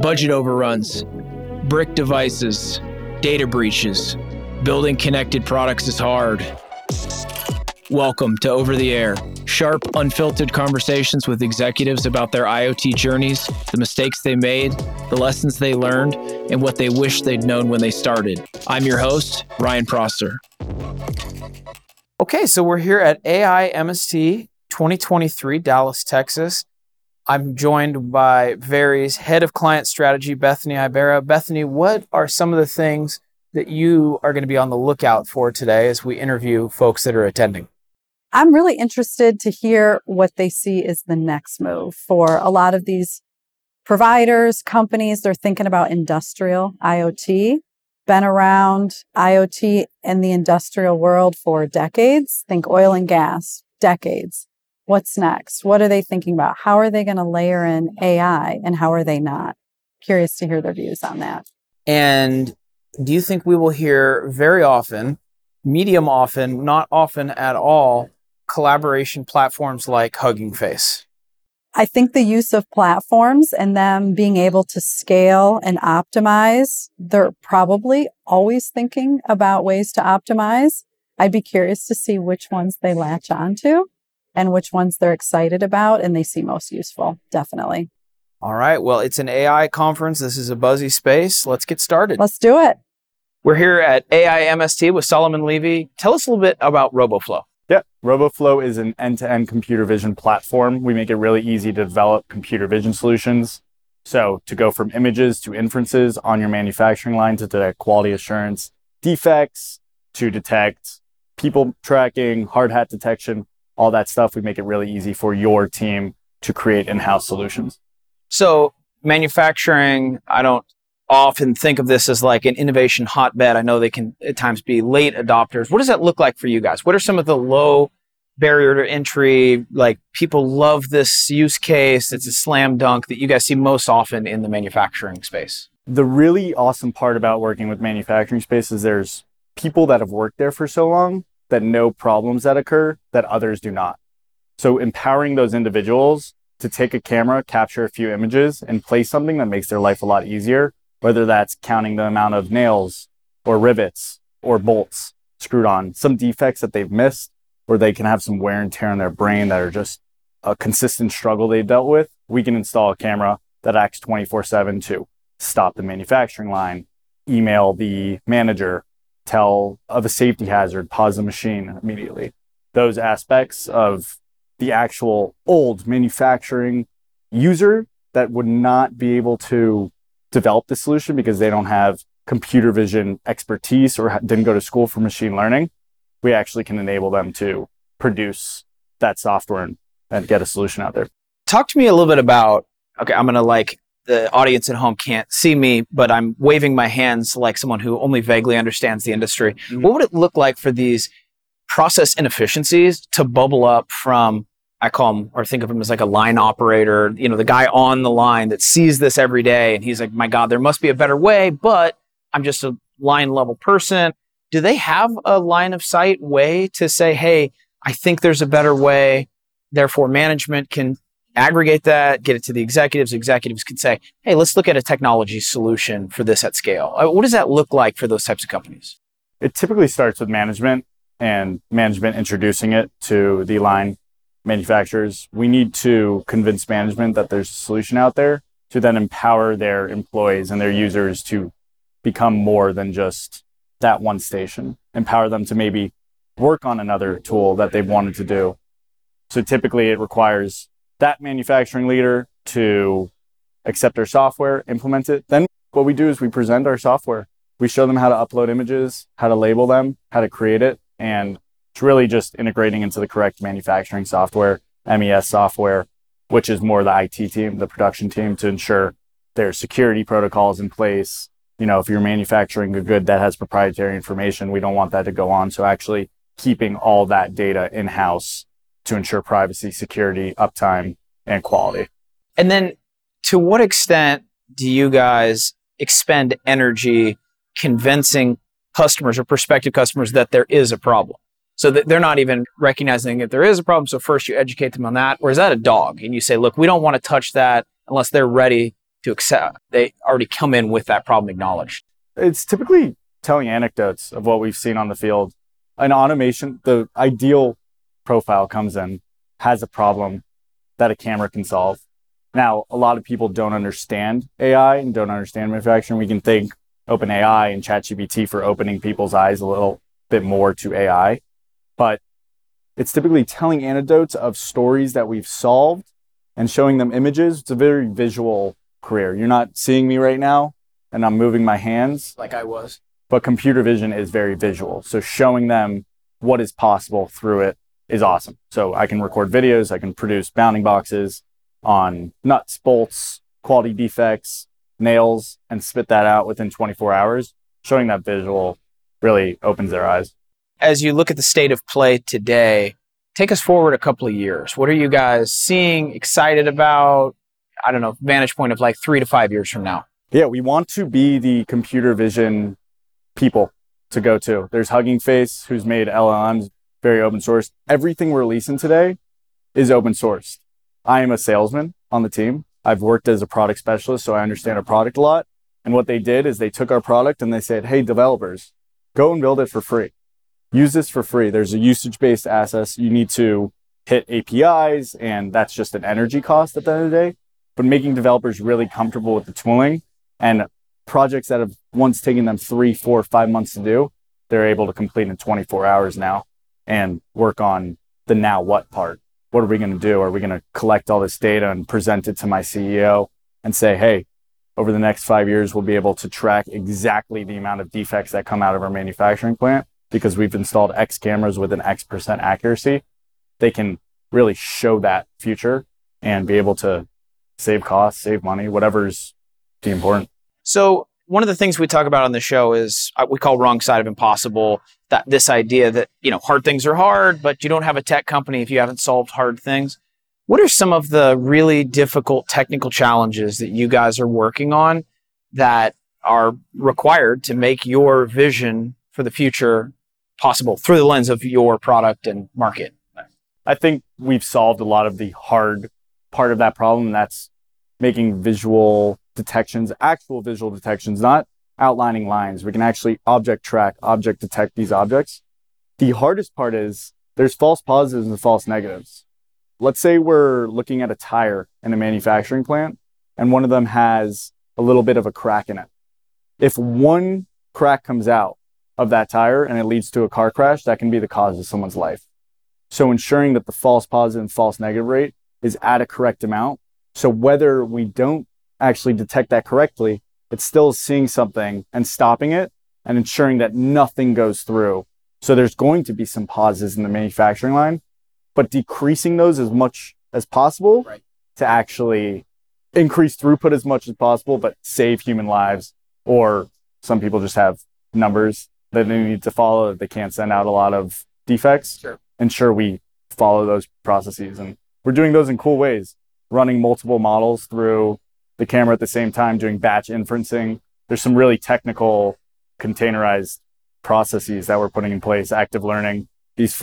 Budget overruns, brick devices, data breaches. Building connected products is hard. Welcome to Over the Air. Sharp, unfiltered conversations with executives about their IoT journeys, the mistakes they made, the lessons they learned, and what they wish they'd known when they started. I'm your host, Ryan Prosser. Okay, so we're here at AI MST 2023, Dallas, Texas. I'm joined by Very's Head of Client Strategy, Bethany Ibarra. Bethany, what are some of the things that you are going to be on the lookout for today as we interview folks that are attending? I'm really interested to hear what they see as the next move for a lot of these providers, companies. They're thinking about industrial IoT, been around IoT in the industrial world for decades. Think oil and gas, decades. What's next? What are they thinking about? How are they going to layer in AI and how are they not? Curious to hear their views on that. And do you think we will hear very often, medium often, not often at all, collaboration platforms like Hugging Face? I think the use of platforms and them being able to scale and optimize, they're probably always thinking about ways to optimize. I'd be curious to see which ones they latch onto and which ones they're excited about and they see most useful, definitely. All right. Well, it's an AI conference. This is a buzzy space. Let's get started. Let's do it. We're here at AI MST with Solomon Levy. Tell us a little bit about RoboFlow. Yeah, RoboFlow is an end-to-end computer vision platform. We make it really easy to develop computer vision solutions. So to go from images to inferences on your manufacturing line to detect quality assurance defects, to detect people tracking, hard hat detection, all that stuff, we make it really easy for your team to create in-house solutions. So manufacturing, I don't often think of this as like an innovation hotbed. I know they can at times be late adopters. What does that look like for you guys? What are some of the low barrier to entry, like people love this use case, it's a slam dunk that you guys see most often in the manufacturing space? The really awesome part about working with manufacturing space is there's people that have worked there for so long that know problems that occur that others do not. So empowering those individuals to take a camera, capture a few images, and play something that makes their life a lot easier, whether that's counting the amount of nails or rivets or bolts screwed on, some defects that they've missed, or they can have some wear and tear on their brain that are just a consistent struggle they've dealt with. We can install a camera that acts 24/7 to stop the manufacturing line, email the manager, tell of a safety hazard, pause the machine immediately. Those aspects of the actual old manufacturing user that would not be able to develop the solution because they don't have computer vision expertise or didn't go to school for machine learning, we actually can enable them to produce that software and get a solution out there. Talk to me a little bit about, okay, I'm going to the audience at home can't see me, but I'm waving my hands like someone who only vaguely understands the industry. Mm-hmm. What would it look like for these process inefficiencies to bubble up from, I call them, or think of him as like a line operator, the guy on the line that sees this every day. And he's like, my God, there must be a better way, but I'm just a line level person. Do they have a line of sight way to say, hey, I think there's a better way. Therefore, management can aggregate that, get it to the executives. Executives can say, hey, let's look at a technology solution for this at scale. What does that look like for those types of companies? It typically starts with management and management introducing it to the line manufacturers. We need to convince management that there's a solution out there to then empower their employees and their users to become more than just that one station, empower them to maybe work on another tool that they've wanted to do. So typically it requires that manufacturing leader to accept our software, implement it. Then what we do is we present our software. We show them how to upload images, how to label them, how to create it, and it's really just integrating into the correct manufacturing software, MES software, which is more the IT team, the production team, to ensure there's security protocols in place. If you're manufacturing a good that has proprietary information, we don't want that to go on. So actually keeping all that data in-house to ensure privacy, security, uptime, and quality. And then to what extent do you guys expend energy convincing customers or prospective customers that there is a problem? So that they're not even recognizing that there is a problem. So first you educate them on that. Or is that a dog? And you say, look, we don't want to touch that unless they're ready to accept. They already come in with that problem acknowledged. It's typically telling anecdotes of what we've seen on the field. An automation, the ideal profile comes in, has a problem that a camera can solve. Now, a lot of people don't understand AI and don't understand manufacturing. We can thank OpenAI and ChatGPT for opening people's eyes a little bit more to AI, but it's typically telling anecdotes of stories that we've solved and showing them images. It's a very visual career. You're not seeing me right now and I'm moving my hands Like I was. but computer vision is very visual. So showing them what is possible through it is awesome. So I can record videos, I can produce bounding boxes on nuts, bolts, quality defects, nails, and spit that out within 24 hours. Showing that visual really opens their eyes. As you look at the state of play today, take us forward a couple of years. What are you guys seeing, excited about? I don't know, vantage point of like 3 to 5 years from now. Yeah, we want to be the computer vision people to go to. There's Hugging Face, who's made LLMs, very open source. Everything we're releasing today is open sourced. I am a salesman on the team. I've worked as a product specialist, so I understand a product a lot. And what they did is they took our product and they said, hey, developers, go and build it for free. Use this for free. There's a usage-based access. You need to hit APIs, and that's just an energy cost at the end of the day. But making developers really comfortable with the tooling and projects that have once taken them 3, 4, 5 months to do, they're able to complete in 24 hours now and work on the now what part. What are we going to do? Are we going to collect all this data and present it to my CEO and say, hey, over the next 5 years, we'll be able to track exactly the amount of defects that come out of our manufacturing plant because we've installed X cameras with an X% accuracy. They can really show that future and be able to save costs, save money, whatever's the important. So one of the things we talk about on the show is we call wrong side of impossible, that this idea that, hard things are hard, but you don't have a tech company if you haven't solved hard things. What are some of the really difficult technical challenges that you guys are working on that are required to make your vision for the future possible through the lens of your product and market? I think we've solved a lot of the hard part of that problem, and that's making visual detections, actual visual detections, not outlining lines. We can actually object track, object detect these objects. The hardest part is there's false positives and false negatives. Let's say we're looking at a tire in a manufacturing plant and one of them has a little bit of a crack in it. If one crack comes out of that tire and it leads to a car crash, that can be the cause of someone's life. So ensuring that the false positive and false negative rate is at a correct amount. So whether we don't actually detect that correctly, it's still seeing something and stopping it and ensuring that nothing goes through. So there's going to be some pauses in the manufacturing line, but decreasing those as much as possible to actually increase throughput as much as possible, but save human lives. Or some people just have numbers that they need to follow, that they can't send out a lot of defects. Sure. Ensure we follow those processes. And we're doing those in cool ways, running multiple models through the camera at the same time, doing batch inferencing. There's some really technical containerized processes that we're putting in place, active learning, these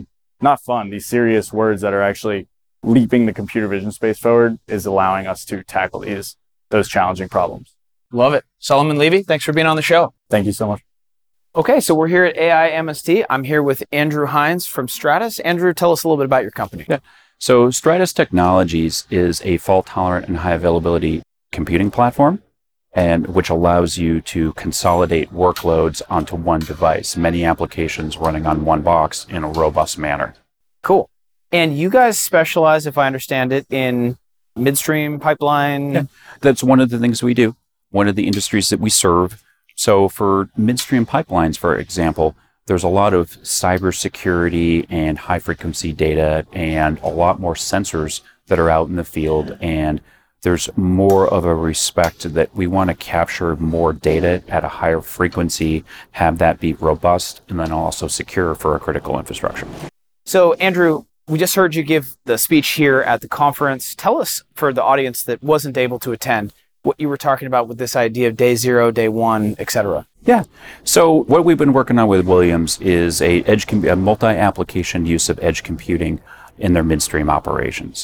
these serious words that are actually leaping the computer vision space forward is allowing us to tackle those challenging problems. Love it. Solomon Levy, thanks for being on the show. Thank you so much. Okay, so we're here at AI MST. I'm here with Andrew Hines from Stratus. Andrew, tell us a little bit about your company. Yeah. So Stratus Technologies is a fault-tolerant and high-availability computing platform, and which allows you to consolidate workloads onto one device, many applications running on one box in a robust manner. Cool. And you guys specialize, if I understand it, in midstream pipeline? Yeah, that's one of the things we do, one of the industries that we serve. So for midstream pipelines, for example, there's a lot of cybersecurity and high frequency data and a lot more sensors that are out in the field. And there's more of a respect that we want to capture more data at a higher frequency, have that be robust, and then also secure for a critical infrastructure. So Andrew, we just heard you give the speech here at the conference. Tell us, for the audience that wasn't able to attend, what you were talking about with this idea of day 0, day 1, et cetera. Yeah. So what we've been working on with Williams is a multi-application use of edge computing in their midstream operations.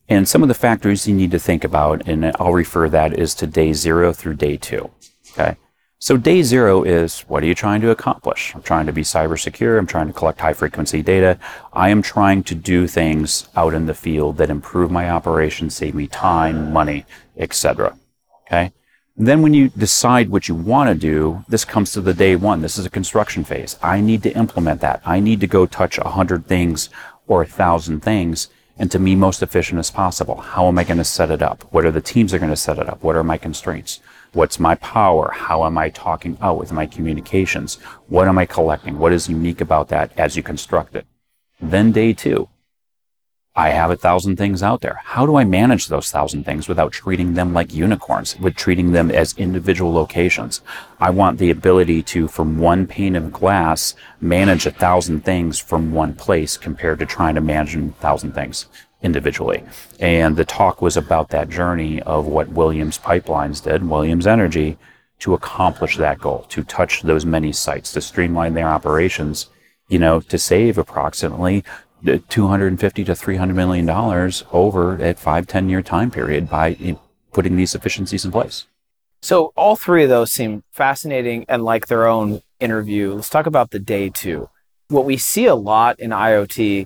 And some of the factors you need to think about, and I'll refer that is to day 0 through day 2. Okay. So day 0 is, what are you trying to accomplish? I'm trying to be cyber secure. I'm trying to collect high frequency data. I am trying to do things out in the field that improve my operation, save me time, money, etc. Okay. Then when you decide what you want to do, this comes to the day 1. This is a construction phase. I need to implement that. I need to go touch 100 things or 1,000 things, and to be most efficient as possible. How am I going to set it up? What are the teams that are going to set it up? What are my constraints? What's my power? How am I talking out with my communications? What am I collecting? What is unique about that as you construct it? Then day 2, I have 1,000 things out there. How do I manage those 1,000 things without treating them like unicorns, with treating them as individual locations? I want the ability to, from one pane of glass, manage 1,000 things from one place compared to trying to manage 1,000 things individually. And the talk was about that journey of what Williams Pipelines did, Williams Energy, to accomplish that goal, to touch those many sites, to streamline their operations, to save approximately $250 to $300 million over a 5-10 year time period by putting these efficiencies in place. So all three of those seem fascinating and like their own interview. Let's talk about the day 2. What we see a lot in IoT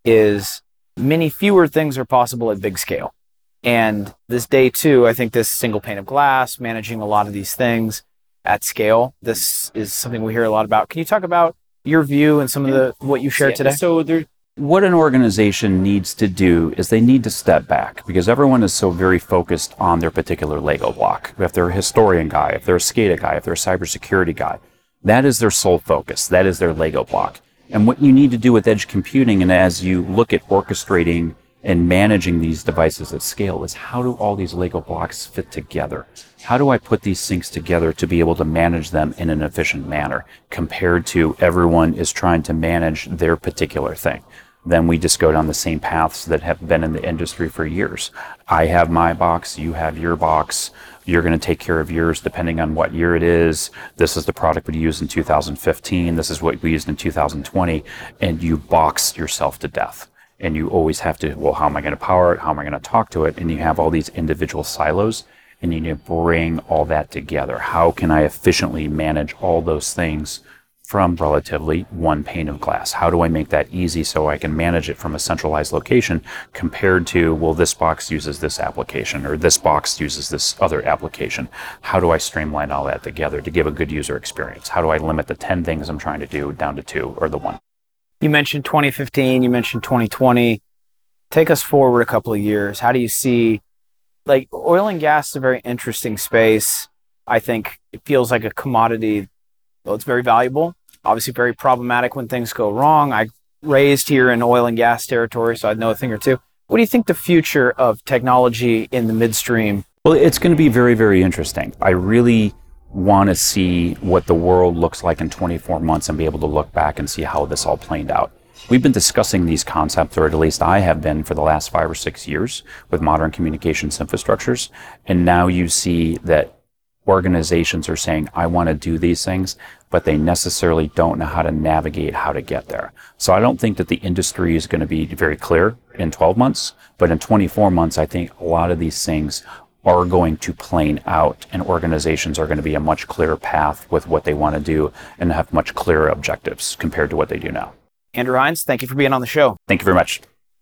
is many fewer things are possible at big scale. And this day 2, I think this single pane of glass, managing a lot of these things at scale, this is something we hear a lot about. Can you talk about your view and some of what you shared today? So what an organization needs to do is they need to step back, because everyone is so very focused on their particular Lego block. If they're a historian guy, if they're a SCADA guy, if they're a cybersecurity guy, that is their sole focus. That is their Lego block. And what you need to do with edge computing, and as you look at orchestrating and managing these devices at scale, is how do all these Lego blocks fit together? How do I put these things together to be able to manage them in an efficient manner compared to everyone is trying to manage their particular thing? Then we just go down the same paths that have been in the industry for years. I have my box, you have your box, you're going to take care of yours depending on what year it is. This is the product we used in 2015, this is what we used in 2020, and you box yourself to death. And you always have to, well, how am I going to power it? How am I going to talk to it? And you have all these individual silos, and you need to bring all that together. How can I efficiently manage all those things from relatively one pane of glass? How do I make that easy so I can manage it from a centralized location compared to, well, this box uses this application or this box uses this other application? How do I streamline all that together to give a good user experience? How do I limit the 10 things I'm trying to do down to 2 or the 1? You mentioned 2015, you mentioned 2020. Take us forward a couple of years. How do you see, like, oil and gas is a very interesting space. I think it feels like a commodity. Well, it's very valuable, obviously very problematic when things go wrong. I raised here in oil and gas territory, so I know a thing or two. What do you think the future of technology in the midstream? Well, it's going to be very, very interesting. I really want to see what the world looks like in 24 months and be able to look back and see how this all played out. We've been discussing these concepts, or at least I have been, for the last 5 or 6 years with modern communications infrastructures. And now you see that organizations are saying, I want to do these things, but they necessarily don't know how to navigate how to get there. So I don't think that the industry is going to be very clear in 12 months, but in 24 months, I think a lot of these things are going to plane out, and organizations are going to be a much clearer path with what they want to do and have much clearer objectives compared to what they do now. Andrew Hines, thank you for being on the show. Thank you very much.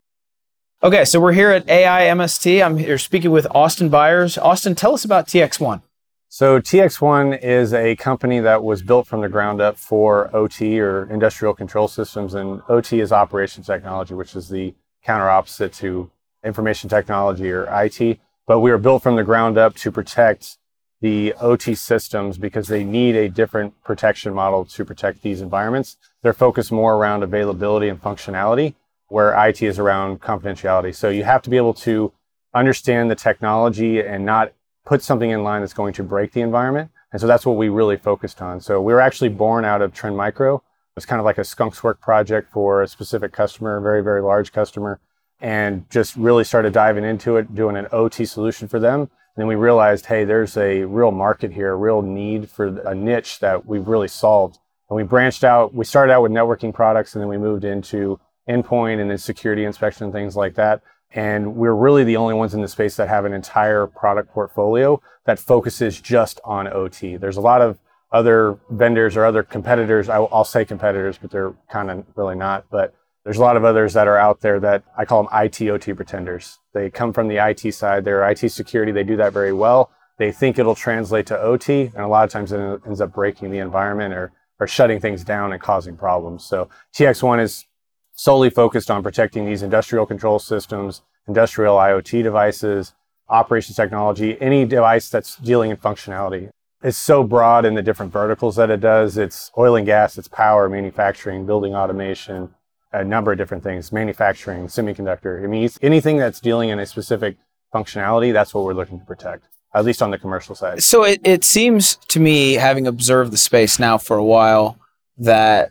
Okay, so we're here at AI MST. I'm here speaking with Austin Byers. Austin, tell us about TX1. So TX1 is a company that was built from the ground up for OT, or industrial control systems, and OT is operations technology, which is the counter opposite to information technology or IT. But we were built from the ground up to protect the OT systems because they need a different protection model to protect these environments. They're focused more around availability and functionality, where IT is around confidentiality. So you have to be able to understand the technology and not put something in line that's going to break the environment. And so that's what we really focused on. So we were actually born out of Trend Micro. It was kind of like a skunks work project for a specific customer, a very, very large customer, and just really started diving into it, doing an OT solution for them. And then we realized, hey, there's a real market here, a real need for a niche that we've really solved. And we branched out. We started out with networking products, and then we moved into endpoint and then security inspection and things like that. And we're really the only ones in the space that have an entire product portfolio that focuses just on OT. There's a lot of other vendors or other competitors. I'll say competitors, but they're kind of really not. But there's a lot of others that are out there that I call them IT OT pretenders. They come from the IT side. They're IT security. They do that very well. They think it'll translate to OT, and a lot of times it ends up breaking the environment or shutting things down and causing problems. So TX1 is solely focused on protecting these industrial control systems, industrial IoT devices, operations technology, any device that's dealing in functionality. It's so broad in the different verticals that it does. It's oil and gas, it's power, manufacturing, building automation, a number of different things, manufacturing, semiconductor. I mean, anything that's dealing in a specific functionality, that's what we're looking to protect, at least on the commercial side. So it seems to me, having observed the space now for a while, that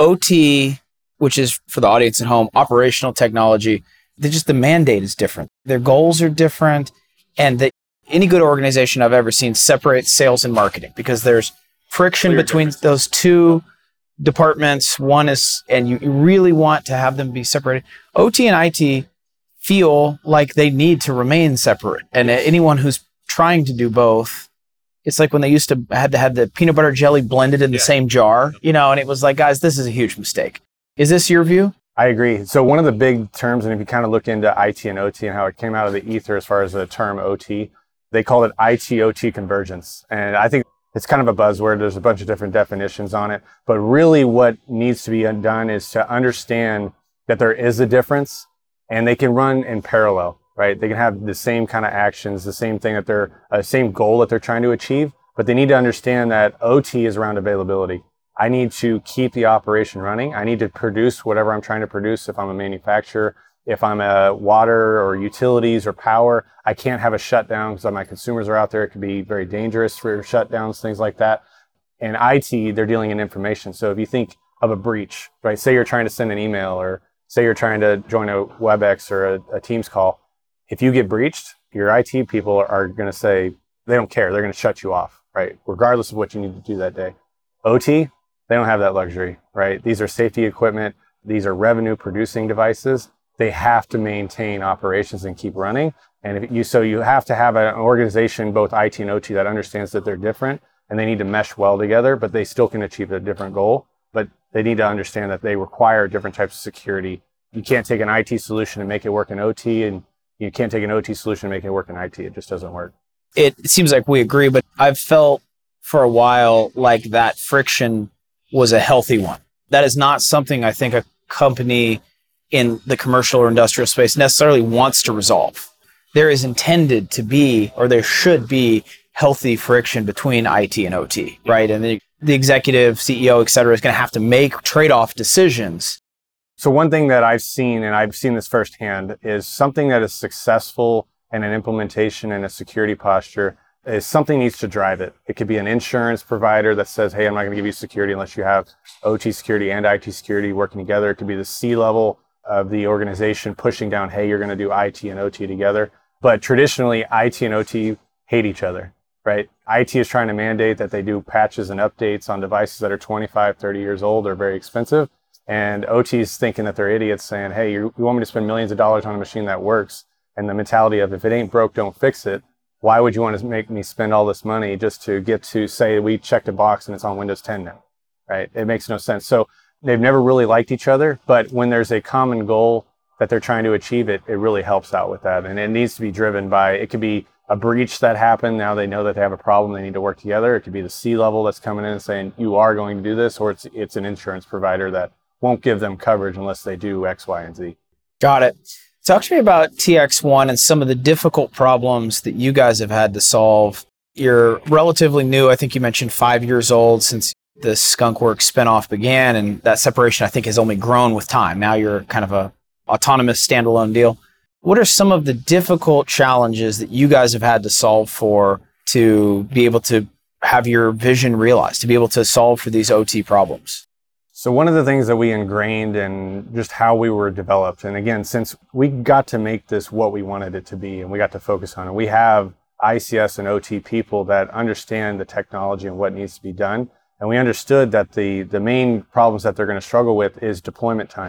OT, which is for the audience at home, operational technology, the mandate is different. Their goals are different. And that any good organization I've ever seen separates sales and marketing because there's friction between those two departments. One is, and you really want to have them be separated. OT and IT feel like they need to remain separate. And anyone who's trying to do both, it's like when they used to had to have the peanut butter jelly blended in the same jar, and it was like, guys, this is a huge mistake. Is this your view? I agree. So one of the big terms, and if you kind of look into IT and OT and how it came out of the ether as far as the term OT, they call it IT-OT convergence. And I think it's kind of a buzzword. There's a bunch of different definitions on it. But really what needs to be done is to understand that there is a difference and they can run in parallel, right? They can have the same kind of actions, the same thing that they're, same goal that they're trying to achieve, but they need to understand that OT is around availability. I need to keep the operation running. I need to produce whatever I'm trying to produce. If I'm a manufacturer, if I'm a water or utilities or power, I can't have a shutdown because my consumers are out there. It could be very dangerous for shutdowns, things like that. And IT, they're dealing in information. So if you think of a breach, right? Say you're trying to send an email or say you're trying to join a WebEx or a Teams call. If you get breached, your IT people are going to say, they don't care. They're going to shut you off, right? Regardless of what you need to do that day. OT, they don't have that luxury, right? These are safety equipment. These are revenue producing devices. They have to maintain operations and keep running. And so you have to have an organization, both IT and OT, that understands that they're different and they need to mesh well together, but they still can achieve a different goal. But they need to understand that they require different types of security. You can't take an IT solution and make it work in OT, and you can't take an OT solution and make it work in IT. It just doesn't work. It seems like we agree, but I've felt for a while like that friction was a healthy one. That is not something I think a company in the commercial or industrial space necessarily wants to resolve. There is intended to be, or there should be, healthy friction between IT and OT, right? And the executive, CEO, et cetera, is going to have to make trade-off decisions. So one thing that I've seen, and I've seen this firsthand, is something that is successful in an implementation and a security posture is something needs to drive it. It could be an insurance provider that says, hey, I'm not going to give you security unless you have OT security and IT security working together. It could be the C-level of the organization pushing down, hey, you're going to do IT and OT together. But traditionally, IT and OT hate each other, right? IT is trying to mandate that they do patches and updates on devices that are 25, 30 years old or very expensive. And OT is thinking that they're idiots saying, hey, you want me to spend millions of dollars on a machine that works? And the mentality of, if it ain't broke, don't fix it. Why would you want to make me spend all this money just to get to say we checked a box and it's on Windows 10 now, right? It makes no sense. So they've never really liked each other, but when there's a common goal that they're trying to achieve, it really helps out with that. And it needs to be driven by, it could be a breach that happened. Now they know that they have a problem. They need to work together. It could be the C-level that's coming in and saying, you are going to do this, or it's an insurance provider that won't give them coverage unless they do X, Y, and Z. Got it. Talk to me about TX1 and some of the difficult problems that you guys have had to solve. You're relatively new. I think you mentioned 5 years old since the Skunkworks spinoff began, and that separation, I think, has only grown with time. Now you're kind of a autonomous standalone deal. What are some of the difficult challenges that you guys have had to solve for to be able to have your vision realized, to be able to solve for these OT problems? So one of the things that we ingrained in just how we were developed, and again, since we got to make this what we wanted it to be and we got to focus on it, we have ICS and OT people that understand the technology and what needs to be done. And we understood that the main problems that they're going to struggle with is deployment time.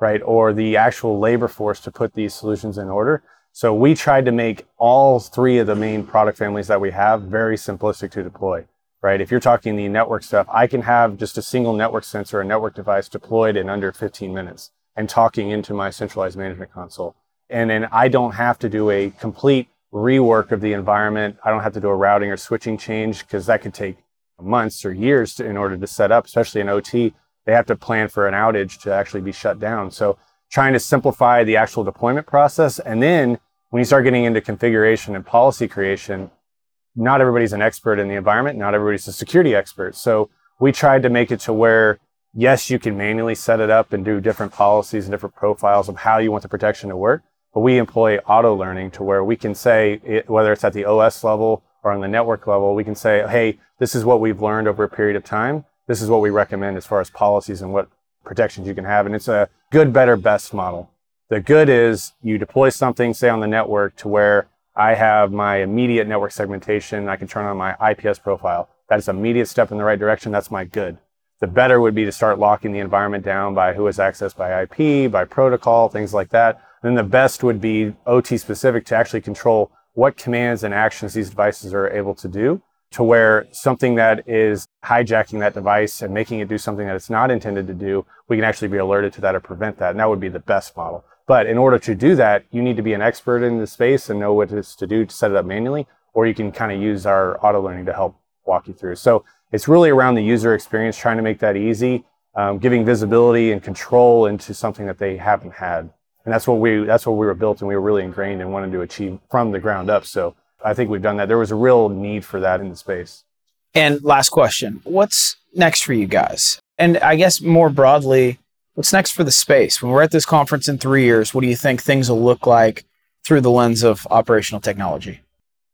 right? Or the actual labor force to put these solutions in order. So we tried to make all three of the main product families that we have very simplistic to deploy, right? If you're talking the network stuff, I can have just a single network sensor, a network device deployed in under 15 minutes and talking into my centralized management console. And then I don't have to do a complete rework of the environment. I don't have to do a routing or switching change because that could take months or years in order to set up, especially in OT. They have to plan for an outage to actually be shut down. So trying to simplify the actual deployment process. And then when you start getting into configuration and policy creation, not everybody's an expert in the environment. Not everybody's a security expert. So we tried to make it to where, yes, you can manually set it up and do different policies and different profiles of how you want the protection to work. But we employ auto learning to where we can say, whether it's at the OS level or on the network level, we can say, hey, this is what we've learned over a period of time. This is what we recommend as far as policies and what protections you can have. And it's a good, better, best model. The good is you deploy something, say on the network, to where I have my immediate network segmentation. I can turn on my IPS profile. That is an immediate step in the right direction. That's my good. The better would be to start locking the environment down by who has access by IP, by protocol, things like that. Then the best would be OT specific to actually control what commands and actions these devices are able to do, to where something that is hijacking that device and making it do something that it's not intended to do, we can actually be alerted to that or prevent that. And that would be the best model. But in order to do that, you need to be an expert in the space and know what it's to do to set it up manually, or you can kind of use our auto learning to help walk you through. So it's really around the user experience, trying to make that easy, giving visibility and control into something that they haven't had. And that's what we were built and we were really ingrained and wanted to achieve from the ground up. So I think we've done that. There was a real need for that in the space. And last question, what's next for you guys? And I guess more broadly, what's next for the space? When we're at this conference in 3 years, what do you think things will look like through the lens of operational technology?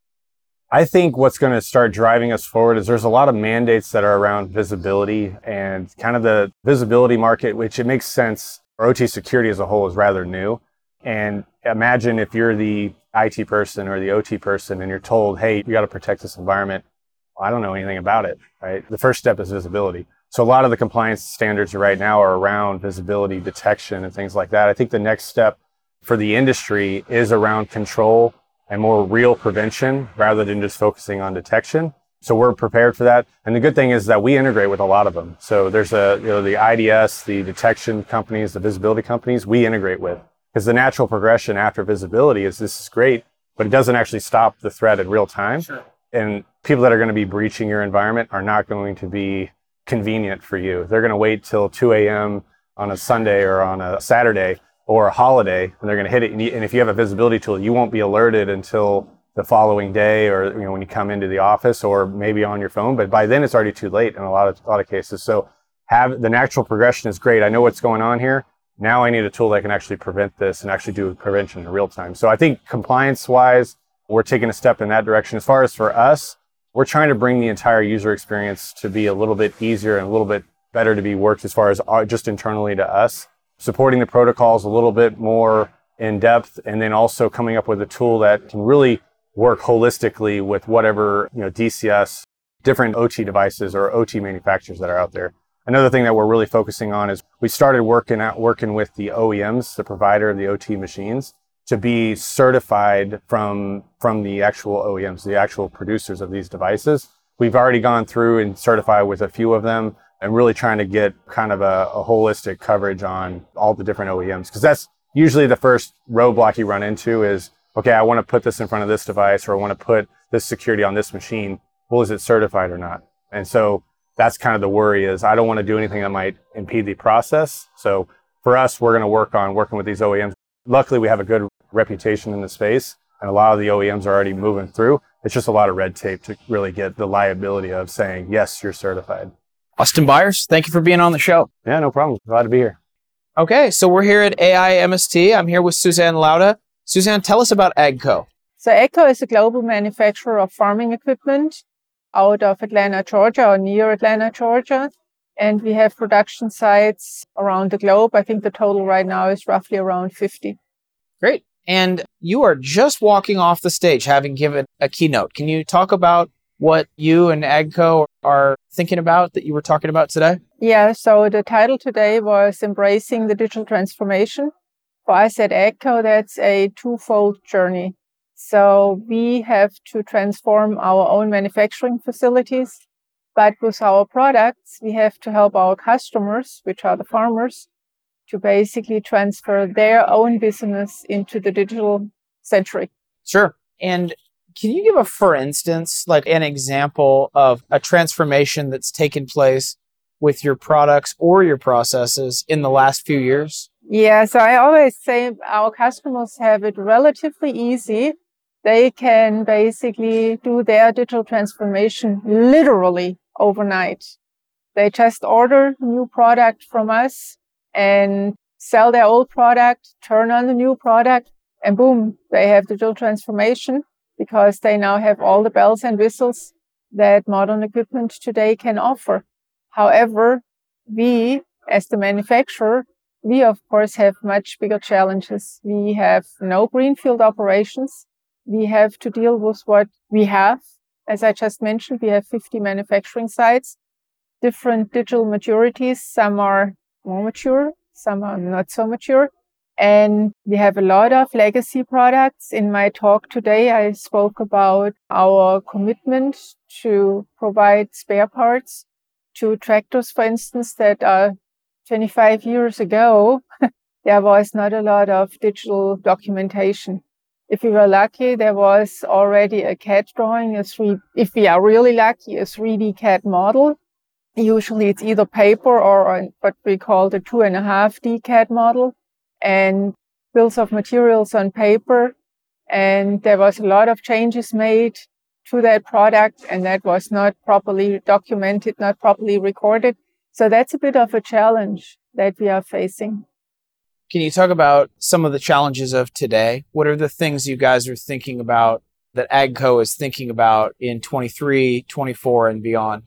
I think what's going to start driving us forward is there's a lot of mandates that are around visibility and kind of the visibility market, which it makes sense. OT security as a whole is rather new. And imagine if you're the IT person or the OT person and you're told, hey, you got to protect this environment. Well, I don't know anything about it, right? The first step is visibility. So a lot of the compliance standards right now are around visibility detection and things like that. I think the next step for the industry is around control and more real prevention rather than just focusing on detection. So we're prepared for that. And the good thing is that we integrate with a lot of them. So there's the IDS, the detection companies, the visibility companies we integrate with. Because the natural progression after visibility is this is great, but it doesn't actually stop the threat in real time. Sure. And people that are going to be breaching your environment are not going to be convenient for you. They're going to wait till 2 a.m. on a Sunday or on a Saturday or a holiday, and they're going to hit it. And if you have a visibility tool, you won't be alerted until the following day or when you come into the office or maybe on your phone. But by then it's already too late in a lot of cases. So have the natural progression is great. I know what's going on here. Now I need a tool that can actually prevent this and actually do prevention in real time. So I think compliance-wise, we're taking a step in that direction. As far as for us, we're trying to bring the entire user experience to be a little bit easier and a little bit better to be worked as far as just internally to us, supporting the protocols a little bit more in depth, and then also coming up with a tool that can really work holistically with whatever, DCS, different OT devices or OT manufacturers that are out there. Another thing that we're really focusing on is we started working with the OEMs, the provider of the OT machines, to be certified from the actual OEMs, the actual producers of these devices. We've already gone through and certified with a few of them and really trying to get kind of a holistic coverage on all the different OEMs. Because that's usually the first roadblock you run into is, okay, I want to put this in front of this device or I want to put this security on this machine. Well, is it certified or not? And so that's kind of the worry is I don't want to do anything that might impede the process. So for us, we're going to work on working with these OEMs. Luckily, we have a good reputation in the space and a lot of the OEMs are already moving through. It's just a lot of red tape to really get the liability of saying, yes, you're certified. Austin Byers, thank you for being on the show. Yeah, no problem. Glad to be here. Okay, so we're here at AI MST. I'm here with Suzanne Lauda. Suzanne, tell us about AGCO. So AGCO is a global manufacturer of farming equipment out of Atlanta, Georgia, or near Atlanta, Georgia. And we have production sites around the globe. I think the total right now is roughly around 50. Great. And you are just walking off the stage, having given a keynote. Can you talk about what you and AGCO are thinking about that you were talking about today? Yeah, so the title today was Embracing the Digital Transformation. For us at AGCO, that's a twofold journey. So we have to transform our own manufacturing facilities, but with our products, we have to help our customers, which are the farmers, to basically transfer their own business into the digital century. Sure. And can you give for instance, like an example of a transformation that's taken place with your products or your processes in the last few years? Yeah, so I always say our customers have it relatively easy. They can basically do their digital transformation literally overnight. They just order new product from us and sell their old product, turn on the new product, and boom, they have digital transformation because they now have all the bells and whistles that modern equipment today can offer. However, we, as the manufacturer, we of course have much bigger challenges. We have no greenfield operations. We have to deal with what we have. As I just mentioned, we have 50 manufacturing sites, different digital maturities. Some are more mature, some are not so mature. And we have a lot of legacy products. In my talk today, I spoke about our commitment to provide spare parts to tractors, for instance, that are 25 years ago. There was not a lot of digital documentation. If we were lucky, there was already a CAD drawing, if we are really lucky, a 3D CAD model. Usually it's either paper or what we call the 2.5D CAD model, and bills of materials on paper. And there was a lot of changes made to that product, and that was not properly documented, not properly recorded. So that's a bit of a challenge that we are facing. Can you talk about some of the challenges of today? What are the things you guys are thinking about that AGCO is thinking about in 23, 24, and beyond?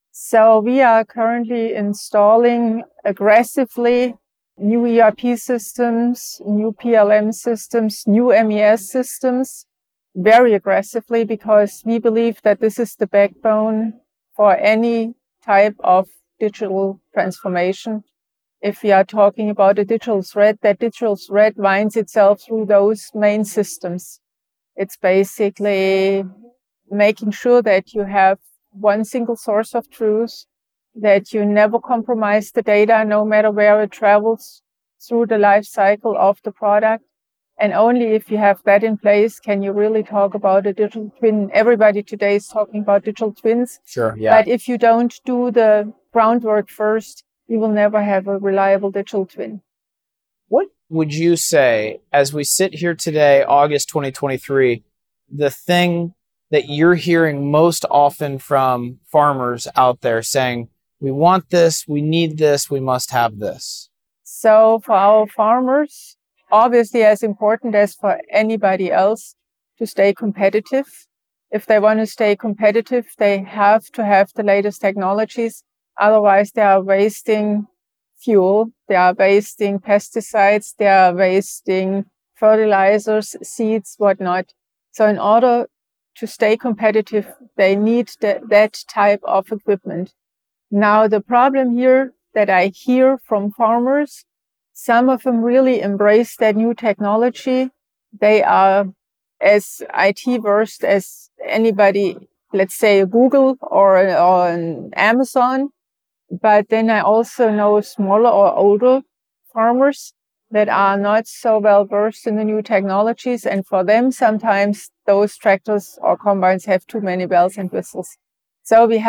So we are currently installing aggressively new ERP systems, new PLM systems, new MES systems, very aggressively, because we believe that this is the backbone for any type of digital transformation. If we are talking about a digital thread, that digital thread winds itself through those main systems. It's basically making sure that you have one single source of truth, that you never compromise the data, no matter where it travels through the life cycle of the product. And only if you have that in place can you really talk about a digital twin. Everybody today is talking about digital twins. Sure, yeah. But if you don't do the groundwork first, you will never have a reliable digital twin. What would you say, as we sit here today, August 2023, the thing that you're hearing most often from farmers out there saying, we want this, we need this, we must have this? So for our farmers, obviously as important as for anybody else, to stay competitive. If they want to stay competitive, they have to have the latest technologies. Otherwise, they are wasting fuel, they are wasting pesticides, they are wasting fertilizers, seeds, whatnot. So in order to stay competitive, they need that type of equipment. Now, the problem here that I hear from farmers, some of them really embrace that new technology. They are as IT versed as anybody, let's say Google or an Amazon. But then I also know smaller or older farmers that are not so well versed in the new technologies. And for them, sometimes those tractors or combines have too many bells and whistles. So we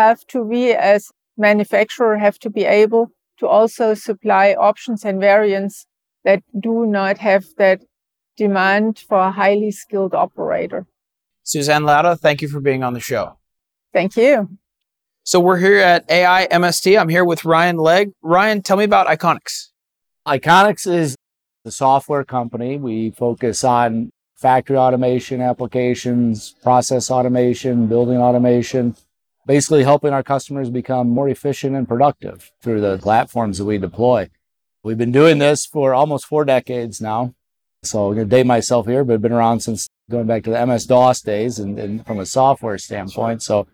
as manufacturer have to be able to also supply options and variants that do not have that demand for a highly skilled operator. Suzanne Lauda, thank you for being on the show. Thank you. So we're here at AI MST. I'm here with Ryan Legg. Ryan, tell me about Iconix. Iconix is a software company. We focus on factory automation applications, process automation, building automation, basically helping our customers become more efficient and productive through the platforms that we deploy. We've been doing this for almost 4 decades now. So I'm going to date myself here, but I've been around since going back to the MS-DOS days and from a software standpoint. So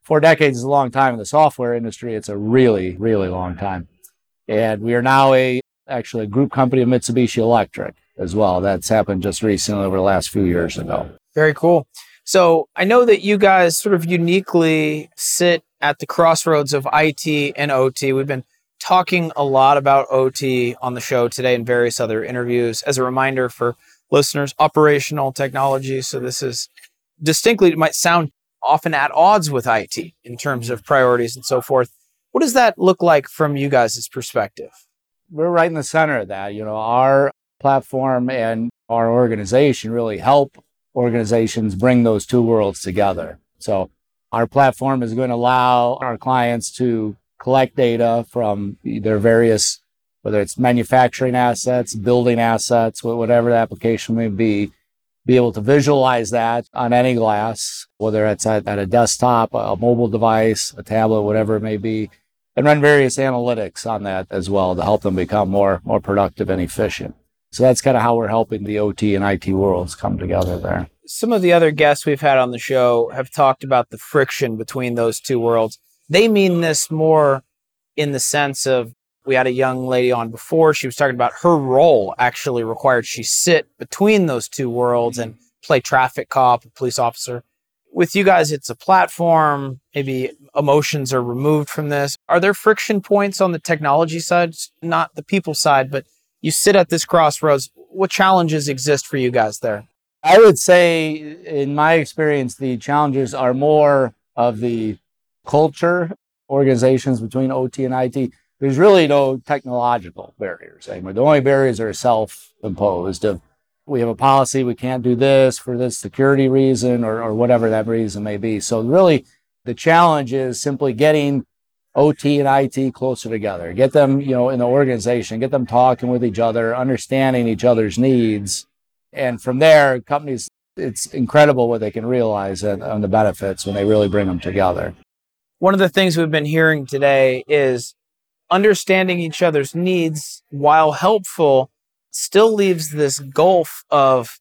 4 decades is a long time in the software industry. It's a really, really long time. And we are now actually a group company of Mitsubishi Electric as well. That's happened just recently over the last few years ago. Very cool. So I know that you guys sort of uniquely sit at the crossroads of IT and OT. We've been talking a lot about OT on the show today and various other interviews. As a reminder for listeners, operational technology. So this is distinctly, it might sound often at odds with IT in terms of priorities and so forth. What does that look like from you guys' perspective? We're right in the center of that. Our platform and our organization really help organizations bring those two worlds together. So our platform is going to allow our clients to collect data from their various, whether it's manufacturing assets, building assets, whatever the application may be able to visualize that on any glass, whether it's at a desktop, a mobile device, a tablet, whatever it may be, and run various analytics on that as well to help them become more productive and efficient. So that's kind of how we're helping the OT and IT worlds come together there. Some of the other guests we've had on the show have talked about the friction between those two worlds. They mean this more in the sense of, we had a young lady on before, she was talking about her role actually required she sit between those two worlds and play traffic cop, police officer. With you guys, it's a platform, maybe emotions are removed from this. Are there friction points on the technology side, not the people side, but you sit at this crossroads? What challenges exist for you guys there? I would say, in my experience, the challenges are more of the culture organizations between OT and IT. There's really no technological barriers anymore. The only barriers are self-imposed. We have a policy, we can't do this for this security reason or whatever that reason may be. So really, the challenge is simply getting OT and IT closer together. Get them, in the organization, get them talking with each other, understanding each other's needs. And from there, companies, it's incredible what they can realize on the benefits when they really bring them together. One of the things we've been hearing today is understanding each other's needs, while helpful, still leaves this gulf of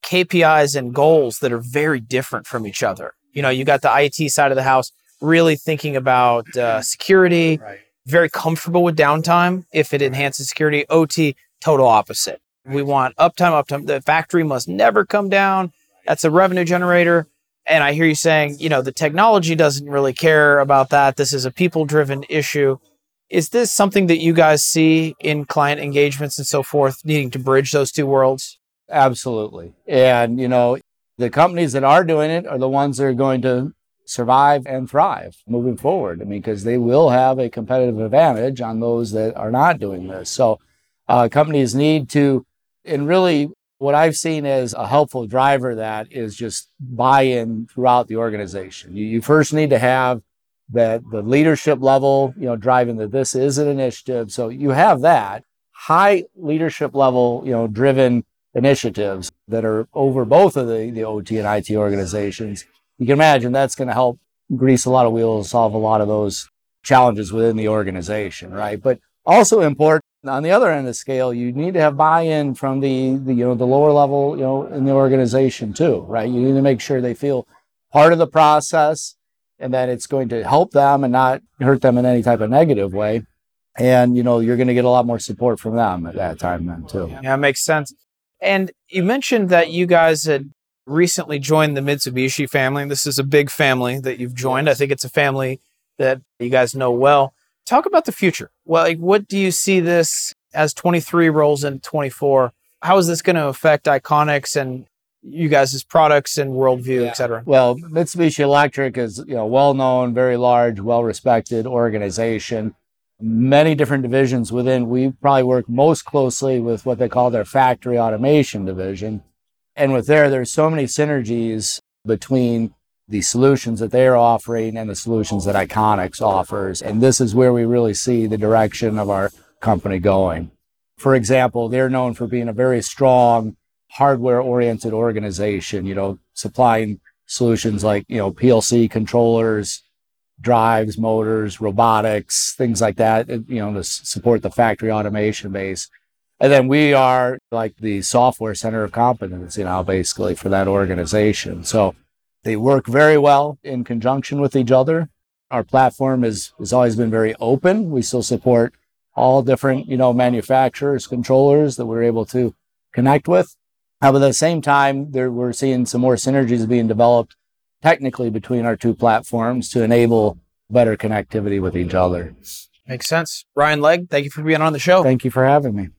KPIs and goals that are very different from each other. You got the IT side of the house really thinking about security, right, very comfortable with downtime if it enhances security. OT, total opposite. We want uptime. The factory must never come down. That's a revenue generator. And I hear you saying, the technology doesn't really care about that. This is a people-driven issue. Is this something that you guys see in client engagements and so forth, needing to bridge those two worlds? Absolutely. And, the companies that are doing it are the ones that are going to survive and thrive moving forward. Because they will have a competitive advantage on those that are not doing this. So companies need to, and really what I've seen as a helpful driver that is just buy-in throughout the organization. You first need to have the leadership level, driving that this is an initiative. So you have that high leadership level, driven initiatives that are over both of the OT and IT organizations. You can imagine that's going to help grease a lot of wheels, solve a lot of those challenges within the organization, right? But also important, on the other end of the scale, you need to have buy-in from the lower level, in the organization too, right? You need to make sure they feel part of the process and that it's going to help them and not hurt them in any type of negative way. And, you're going to get a lot more support from them at that time then too. Yeah, it makes sense. And you mentioned that you guys had recently joined the Mitsubishi family. This is a big family that you've joined. I think it's a family that you guys know well. Talk about the future. Well, what do you see this as 23 rolls into 24? How is this going to affect Iconics and you guys' products and worldview, et cetera? Well, Mitsubishi Electric is, well-known, very large, well-respected organization. Many different divisions within. We probably work most closely with what they call their factory automation division. And with there's so many synergies between the solutions that they're offering and the solutions that Iconics offers. And this is where we really see the direction of our company going. For example, they're known for being a very strong hardware-oriented organization, supplying solutions like, PLC controllers, drives, motors, robotics, things like that, to support the factory automation base. And then we are like the software center of competence, basically for that organization. So they work very well in conjunction with each other. Our platform has always been very open. We still support all different, manufacturers, controllers that we're able to connect with. But at the same time, we're seeing some more synergies being developed technically between our two platforms to enable better connectivity with each other. Makes sense. Ryan Legg, thank you for being on the show. Thank you for having me.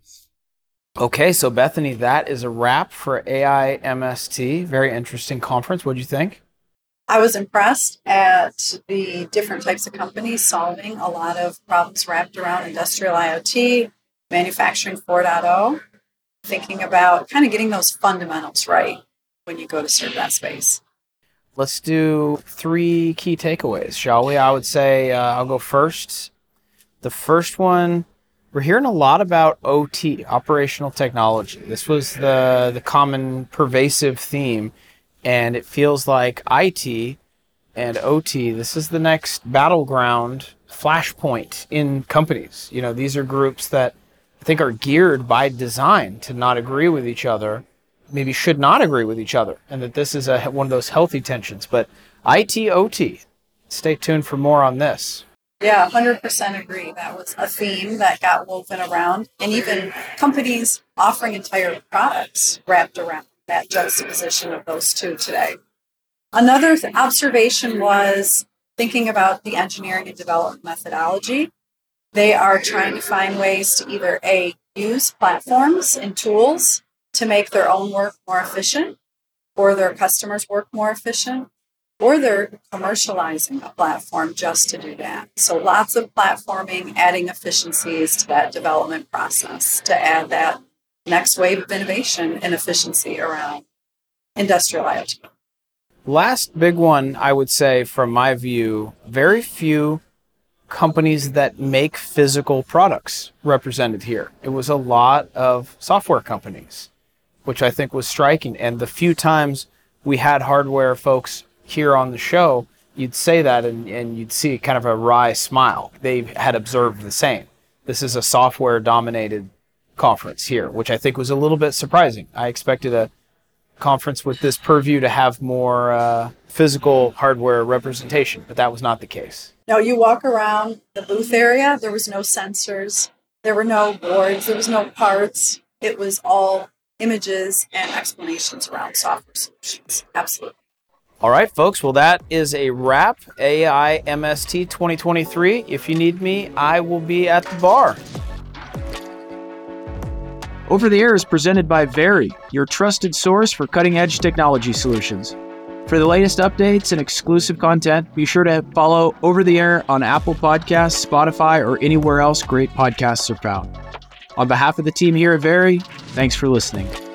Okay, so Bethany, that is a wrap for AI MST. Very interesting conference. What'd you think? I was impressed at the different types of companies solving a lot of problems wrapped around industrial IoT, manufacturing 4.0, thinking about kind of getting those fundamentals right when you go to serve that space. Let's do 3 key takeaways, shall we? I would say I'll go first. The first one, we're hearing a lot about OT, operational technology. This was the common pervasive theme. And it feels like IT and OT, this is the next battleground flashpoint in companies. These are groups that I think are geared by design to not agree with each other, maybe should not agree with each other, and that this is one of those healthy tensions. But IT, OT, stay tuned for more on this. Yeah, 100% agree. That was a theme that got woven around, and even companies offering entire products wrapped around that juxtaposition of those two today. Another observation was thinking about the engineering and development methodology. They are trying to find ways to either use platforms and tools to make their own work more efficient, or their customers' work more efficient, or they're commercializing a platform just to do that. So lots of platforming, adding efficiencies to that development process to add that next wave of innovation and efficiency around industrial IoT. Last big one, I would say, from my view, very few companies that make physical products represented here. It was a lot of software companies, which I think was striking. And the few times we had hardware folks here on the show, you'd say that and you'd see kind of a wry smile. They had observed the same. This is a software-dominated conference here, which I think was a little bit surprising. I expected a conference with this purview to have more physical hardware representation, but that was not the case. No, you walk around the booth area, there was no sensors, there were no boards, there was no parts. It was all images and explanations around software solutions. Absolutely. All right, folks. Well, that is a wrap. AI MST 2023. If you need me, I will be at the bar. Over the Air is presented by Very, your trusted source for cutting-edge technology solutions. For the latest updates and exclusive content, be sure to follow Over the Air on Apple Podcasts, Spotify, or anywhere else great podcasts are found. On behalf of the team here at Very, thanks for listening.